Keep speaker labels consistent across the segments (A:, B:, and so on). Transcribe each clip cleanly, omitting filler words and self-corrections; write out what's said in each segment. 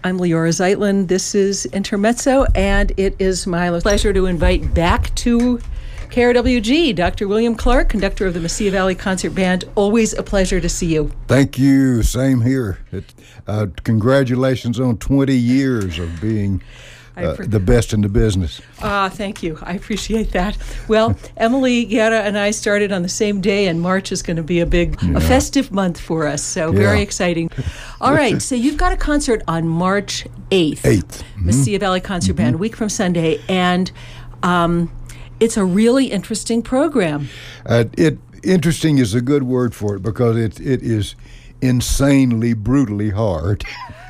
A: I'm Leora Zeitlin. This is Intermezzo, and it is my pleasure to invite back to KRWG Dr. William Clark, conductor of the Mesilla Valley Concert Band. Always a pleasure to see you.
B: Thank you. Same here. Congratulations on 20 years of being the best in the business.
A: Thank you. I appreciate that. Well, Emily Guerra and I started on the same day, and March is going to be a festive month for us, so very exciting. All right, so you've got a concert on March 8th. Mesilla Valley Concert Band, a week from Sunday, and it's a really interesting program.
B: Interesting is a good word for it, because it is insanely, brutally hard.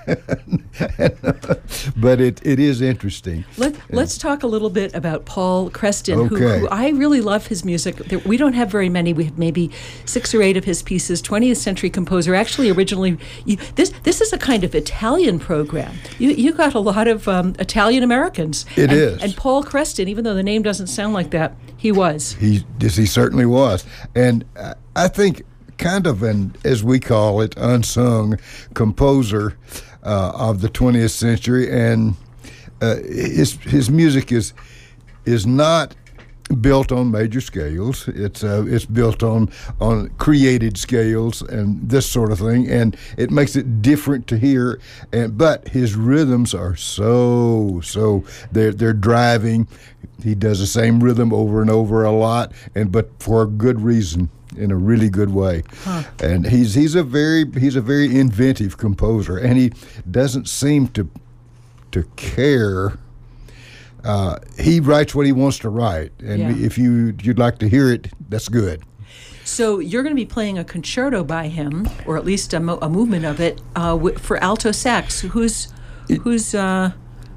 B: But it is interesting.
A: Let's talk a little bit about Paul Creston, who I really love his music. We don't have very many. We have maybe 6 or 8 of his pieces. 20th century composer. Actually, originally, this is a kind of Italian program. You got a lot of Italian Americans.
B: It is.
A: And Paul Creston, even though the name doesn't sound like that, he was.
B: He certainly was. And I think kind of an, as we call it, unsung composer of the 20th century, and his music is not built on major scales. It's built on created scales and this sort of thing, and it makes it different to hear. But his rhythms are so they're driving. He does the same rhythm over and over a lot, but for a good reason, in a really good way. And he's a very inventive composer, and he doesn't seem to care. He writes what he wants to write, and if you'd like to hear it, that's good.
A: So you're going to be playing a concerto by him, or at least a movement of it, for alto sax. Who's
B: Ty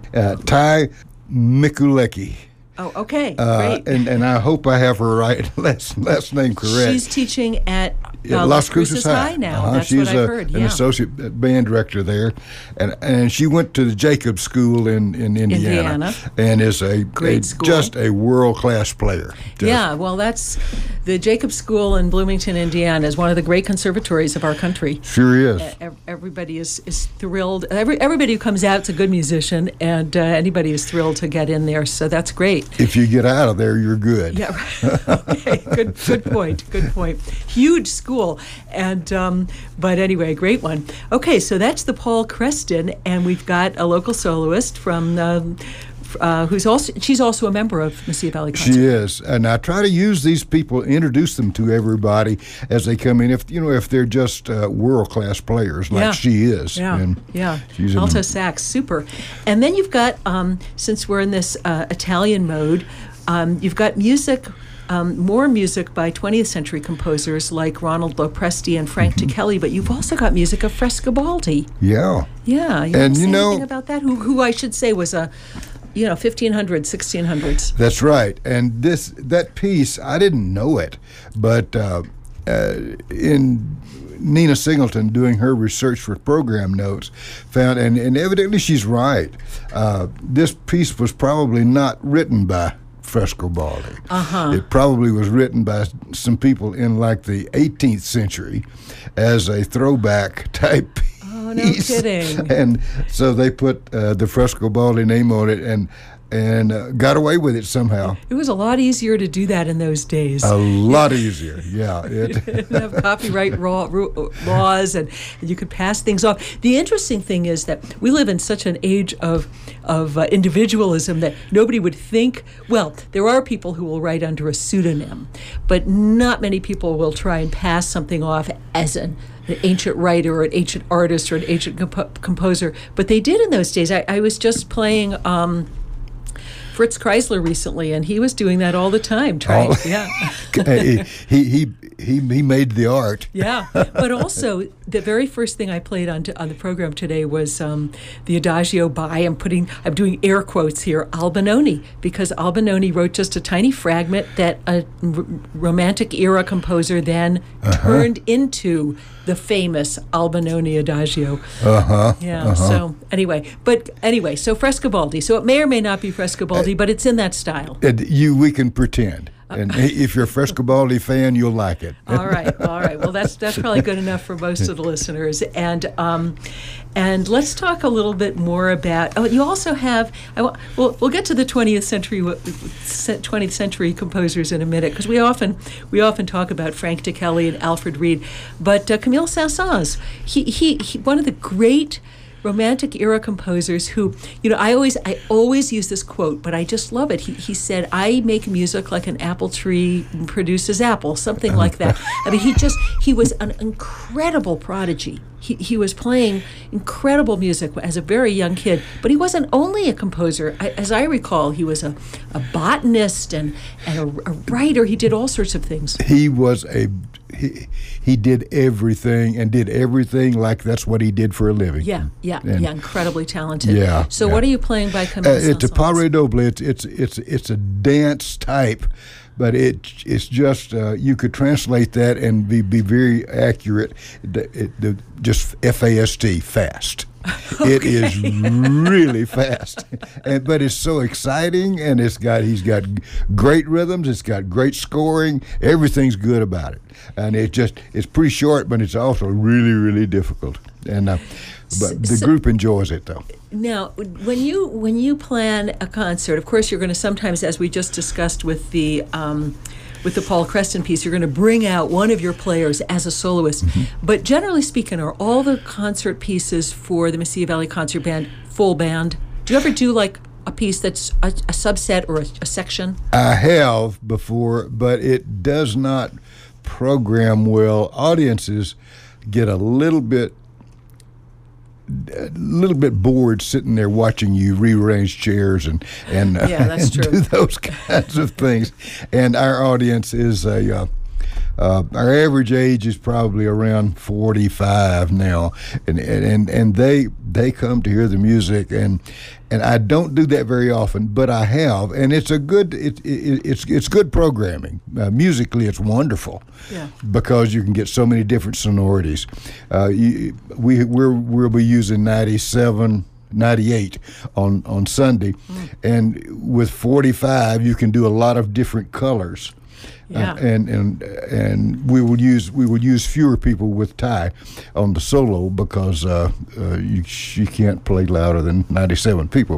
B: Mikulecki.
A: Oh, okay, great.
B: And I hope I have her last name correct.
A: She's teaching at
B: Las Cruces High
A: now. That's
B: She's
A: what I've heard.
B: An associate band director there, and she went to the Jacobs School in Indiana, and is just a world-class player.
A: Yeah, well, that's the Jacobs School in Bloomington, Indiana, is one of the great conservatories of our country.
B: Sure is.
A: Everybody is thrilled. Everybody who comes out is a good musician, and anybody is thrilled to get in there. So that's great.
B: If you get out of there, you're good.
A: Yeah. Okay. Good point. Good point. Huge school, and but anyway, great one. Okay, so that's the Paul Creston, and we've got a local soloist from. She's also a member of Mesilla Valley Concert.
B: She is, and I try to use these people, introduce them to everybody as they come in. If they're just world class players like she is, she's
A: alto sax, super. And then you've got, since we're in this Italian mode, you've got music. More music by 20th century composers like Ronald Lopresti and Frank Ticheli, but you've also got music of Frescobaldi.
B: Yeah.
A: Yeah.
B: And
A: you know anything about that? Who I should say was a 1500s, 1600s.
B: That's right. And that piece, I didn't know it, but in Nina Singleton doing her research for program notes found, and evidently she's right, this piece was probably not written by Frescobaldi. It probably was written by some people in like the 18th century as a throwback type piece.
A: Oh, no kidding.
B: And so they put the Frescobaldi name on it and got away with it somehow.
A: It was a lot easier to do that in those days.
B: A lot easier, yeah.
A: You didn't have copyright laws, and you could pass things off. The interesting thing is that we live in such an age of individualism that nobody would think, well, there are people who will write under a pseudonym, but not many people will try and pass something off as an ancient writer or an ancient artist or an ancient composer. But they did in those days. I was just playing Fritz Kreisler recently, and he was doing that all the time.
B: He made the art.
A: Yeah, but also the very first thing I played on the program today was the Adagio by, I'm doing air quotes here, Albinoni, because Albinoni wrote just a tiny fragment that a Romantic era composer then turned into the famous Albinoni Adagio. So anyway, so Frescobaldi. So it may or may not be Frescobaldi, but it's in that style.
B: We can pretend. And if you're a Frescobaldi fan, you'll like it.
A: All right. Well, that's probably good enough for most of the listeners. And let's talk a little bit more about. Oh, you also have. We'll get to the 20th century composers in a minute, because we often talk about Frank de Kelly and Alfred Reed, but Camille Saint-Saëns, he one of the great Romantic era composers who, I always use this quote, but I just love it. He said, "I make music like an apple tree produces apples," something like that. I mean, he was an incredible prodigy. He was playing incredible music as a very young kid, but he wasn't only a composer. As I recall, he was a botanist and a writer. He did all sorts of things.
B: He was he did everything, and did everything like that's what he did for a living.
A: Yeah, incredibly talented.
B: Yeah.
A: So what are you playing by Camille Saint-Saëns?
B: It's a pas redoublé. It's a dance type, but it's just you could translate that and be very accurate. Just FAST, fast. Okay. It is really fast, but it's so exciting, and he's got great rhythms. It's got great scoring. Everything's good about it, and it's pretty short, but it's also really, really difficult. And but the group enjoys it, though.
A: Now, when you plan a concert, of course, you're going to sometimes, as we just discussed with the Paul Creston piece, you're going to bring out one of your players as a soloist. Mm-hmm. But generally speaking, are all the concert pieces for the Mesilla Valley Concert Band full band? Do you ever do like a piece that's a subset or a section?
B: I have before, but it does not program well. Audiences get a little bit bored sitting there watching you rearrange chairs and
A: yeah, that's true.
B: Do those kinds of things. And our audience is our average age is probably around 45 now, and they come to hear the music, and I don't do that very often, but I have, and it's good programming. Musically, it's wonderful, because you can get so many different sonorities. We'll be using 97, 98 on Sunday, and with 45, you can do a lot of different colors.
A: Yeah.
B: And we would use fewer people with Ty on the solo, because she can't play louder than 97 people.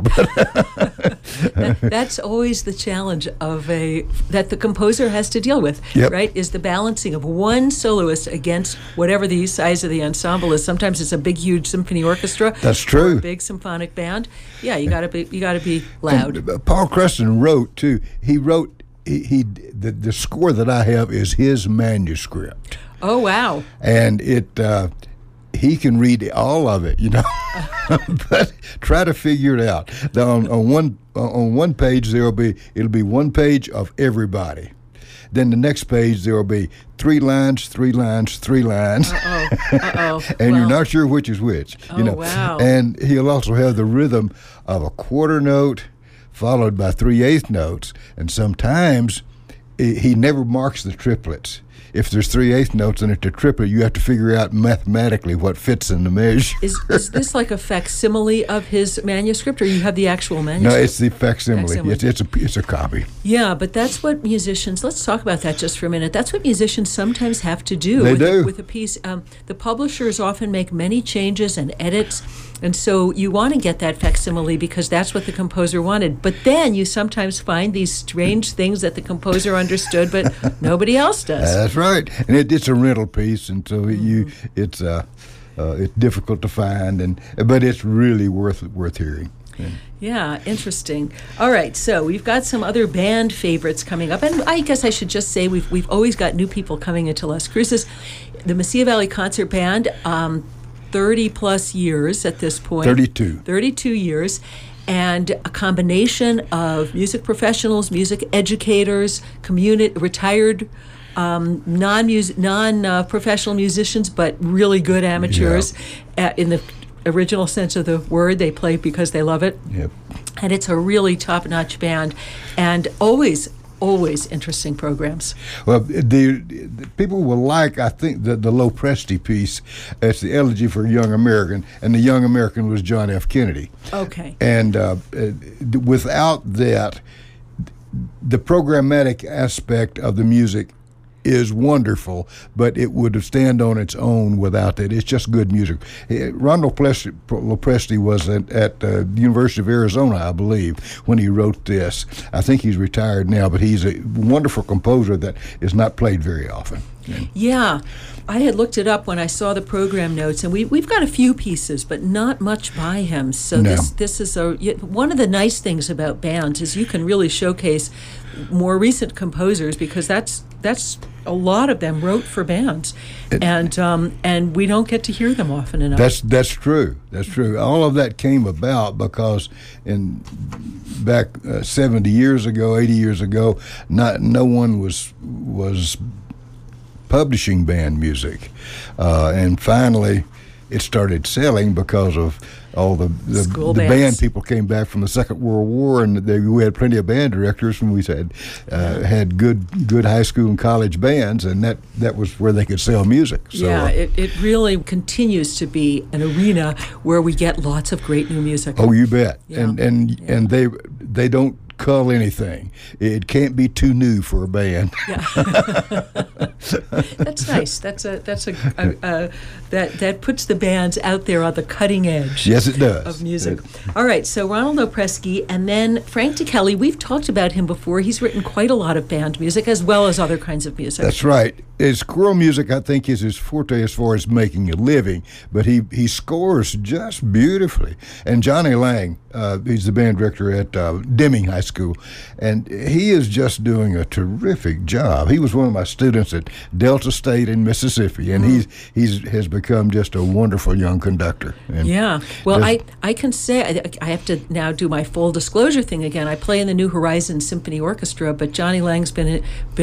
A: That's always the challenge that the composer has to deal with, right? Is the balancing of one soloist against whatever the size of the ensemble is. Sometimes it's a big, huge symphony orchestra.
B: That's true.
A: Or a big symphonic band. Yeah, you got to be loud.
B: And Paul Creston wrote too. He wrote. The score that I have is his manuscript.
A: Oh, wow!
B: And he can read all of it, but try to figure it out. On one page it'll be one page of everybody. Then the next page there will be 3 lines, 3 lines, 3 lines. And you're not sure which is which.
A: Wow!
B: And he'll also have the rhythm of a quarter note, followed by 3/8 notes, and sometimes he never marks the triplets. If there's 3/8 notes in it to triplet, you have to figure out mathematically what fits in the measure.
A: Is this like a facsimile of his manuscript, or you have the actual manuscript?
B: No, it's the facsimile. It's a copy.
A: Yeah, but that's what musicians. Let's talk about that just for a minute. That's what musicians sometimes have to do. With a piece. The publishers often make many changes and edits. And so you want to get that facsimile because that's what the composer wanted. But then you sometimes find these strange things that the composer understood, but nobody else does.
B: That's right. And it's a rental piece, and so it's difficult to find, but it's really worth hearing.
A: Yeah, interesting. All right, so we've got some other band favorites coming up, and I guess I should just say we've always got new people coming into Las Cruces. The Mesilla Valley Concert Band. 30-plus years at this point. 32 years. And a combination of music professionals, music educators, retired non-professional musicians, but really good amateurs. In the original sense of the word, they play because they love it.
B: Yep.
A: And it's a really top-notch band. And always interesting programs.
B: Well, the people will like, I think, the Lo Presti piece. It's the Elegy for a Young American, and the Young American was John F. Kennedy.
A: Okay.
B: And without that, the programmatic aspect of the music is wonderful, but it would stand on its own without that. It's just good music. Ronald Lopresti was at the University of Arizona, I believe, when he wrote this. I think he's retired now, but he's a wonderful composer that is not played very often.
A: Yeah. I had looked it up when I saw the program notes, and we've got a few pieces, but not much by him. So
B: No.
A: this is one of the nice things about bands is you can really showcase more recent composers, because that's a lot of them wrote for bands, and we don't get to hear them often enough.
B: That's true. That's true. All of that came about because back 70 years ago, 80 years ago, no one was publishing band music, and finally it started selling because of all the band people came back from the Second World War, and we had plenty of band directors, and we had good high school and college bands, and that was where they could sell music. So,
A: yeah, it really continues to be an arena where we get lots of great new music.
B: Oh, you bet.
A: Yeah.
B: And they don't cull anything. It can't be too new for a band.
A: Yeah. That's nice. That puts the bands out there on the cutting edge.
B: Yes, it does.
A: Of music. All right, so Ronald Lopresti, and then Frank DeKelly. We've talked about him before. He's written quite a lot of band music as well as other kinds of music.
B: That's right. Squirrel music, I think, is his forte as far as making a living, but he scores just beautifully. And Johnny Lang, he's the band director at Deming High School, and he is just doing a terrific job. He was one of my students at Delta State in Mississippi, and he has become just a wonderful young conductor. And
A: yeah. Well, I can say, I have to now do my full disclosure thing again. I play in the New Horizons Symphony Orchestra, but Johnny Lang's been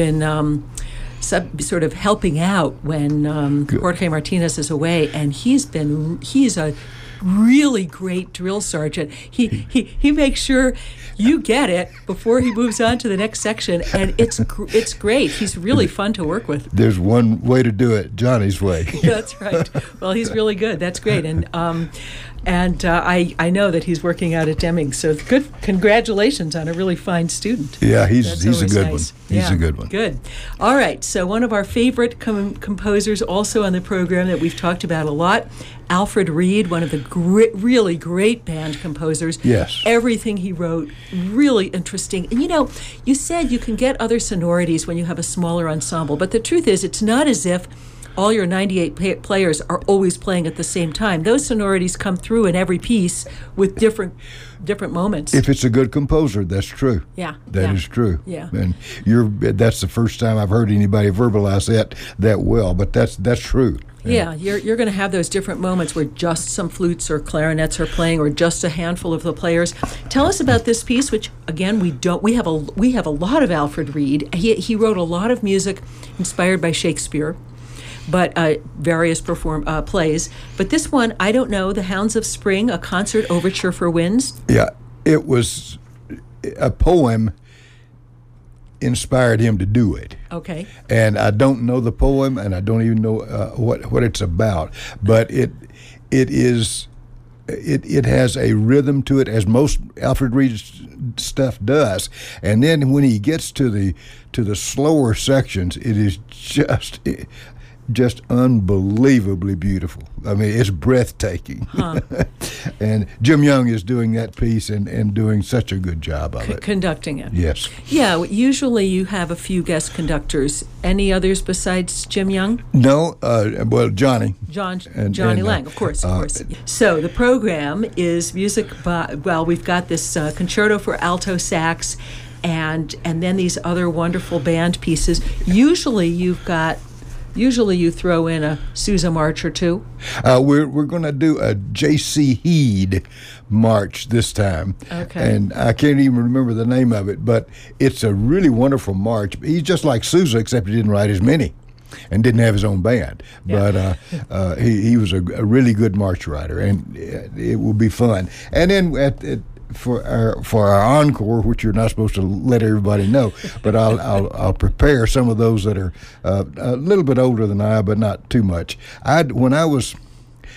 A: sort of helping out when Jorge Martinez is away, and he's a really great drill sergeant. He makes sure you get it before he moves on to the next section, and it's great. He's really fun to work with.
B: There's one way to do it, Johnny's way.
A: That's right. Well, he's really good. That's great, and I know that he's working out at Deming. So good, congratulations on a really fine student.
B: Yeah, he's a good
A: nice.
B: one. He's a good one.
A: Good. All right. So one of our favorite composers, also on the program that we've talked about a lot, Alfred Reed, one of the really great band composers.
B: Yes.
A: Everything he wrote, really interesting. And you said you can get other sonorities when you have a smaller ensemble, but the truth is, it's not as if all your 98 players are always playing at the same time. Those sonorities come through in every piece with different moments.
B: If it's a good composer, that's true.
A: Yeah.
B: That is true.
A: Yeah.
B: And that's the first time I've heard anybody verbalize that well, but that's true.
A: Yeah, you're going to have those different moments where just some flutes or clarinets are playing, or just a handful of the players. Tell us about this piece, which again we have a lot of Alfred Reed. He wrote a lot of music inspired by Shakespeare, but various plays. But this one, I don't know, The Hounds of Spring, a concert overture for winds.
B: Yeah, it was a poem inspired him to do it.
A: Okay.
B: And I don't know the poem, and I don't even know what it's about, but it has a rhythm to it, as most Alfred Reed stuff does. And then when he gets to the slower sections, it is just unbelievably beautiful. I mean, it's breathtaking.
A: Huh.
B: And Jim Young is doing that piece and doing such a good job of it.
A: Conducting it.
B: Yes.
A: Yeah, usually you have a few guest conductors. Any others besides Jim Young?
B: No, well, Johnny.
A: Johnny Lang, of course. So the program is music by, we've got this concerto for alto sax and then these other wonderful band pieces. Usually you throw in a Sousa march or two.
B: We're going to do a J.C. Heed march this time.
A: Okay.
B: And I can't even remember the name of it, but it's a really wonderful march. He's just like Sousa, except he didn't write as many and didn't have his own band.
A: Yeah.
B: But he was a really good march writer, and it will be fun. And then for our encore, which you're not supposed to let everybody know, but I'll prepare some of those that are a little bit older than I, but not too much. 30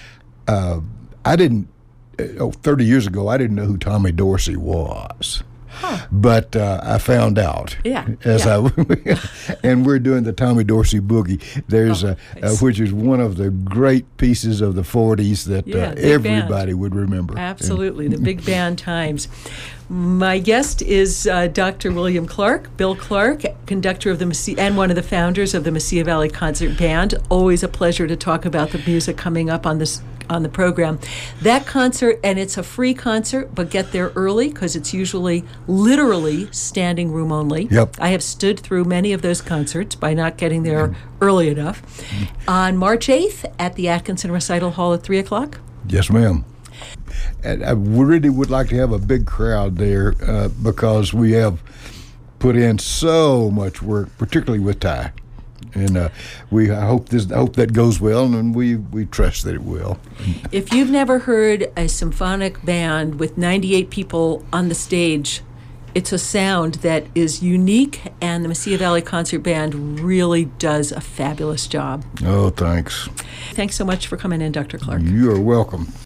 B: years ago, I didn't know who Tommy Dorsey was. But I found out.
A: Yeah.
B: And we're doing the Tommy Dorsey Boogie. There's
A: nice.
B: which is one of the great pieces of the 40s that everybody would remember.
A: Absolutely, the big band times. My guest is Dr. William Clark, Bill Clark, conductor of the Mesilla, and one of the founders of the Mesilla Valley Concert Band. Always a pleasure to talk about the music coming up on the program. That concert, and it's a free concert, but get there early because it's usually literally standing room only.
B: Yep.
A: I have stood through many of those concerts by not getting there early enough. On March 8th at the Atkinson Recital Hall at 3 o'clock.
B: Yes, ma'am. And I really would like to have a big crowd there because we have put in so much work, particularly with Ty. And I hope that goes well, and we trust that it will.
A: If you've never heard a symphonic band with 98 people on the stage, it's a sound that is unique, and the Mesilla Valley Concert Band really does a fabulous job.
B: Oh, thanks.
A: Thanks so much for coming in, Dr. Clark.
B: You are welcome.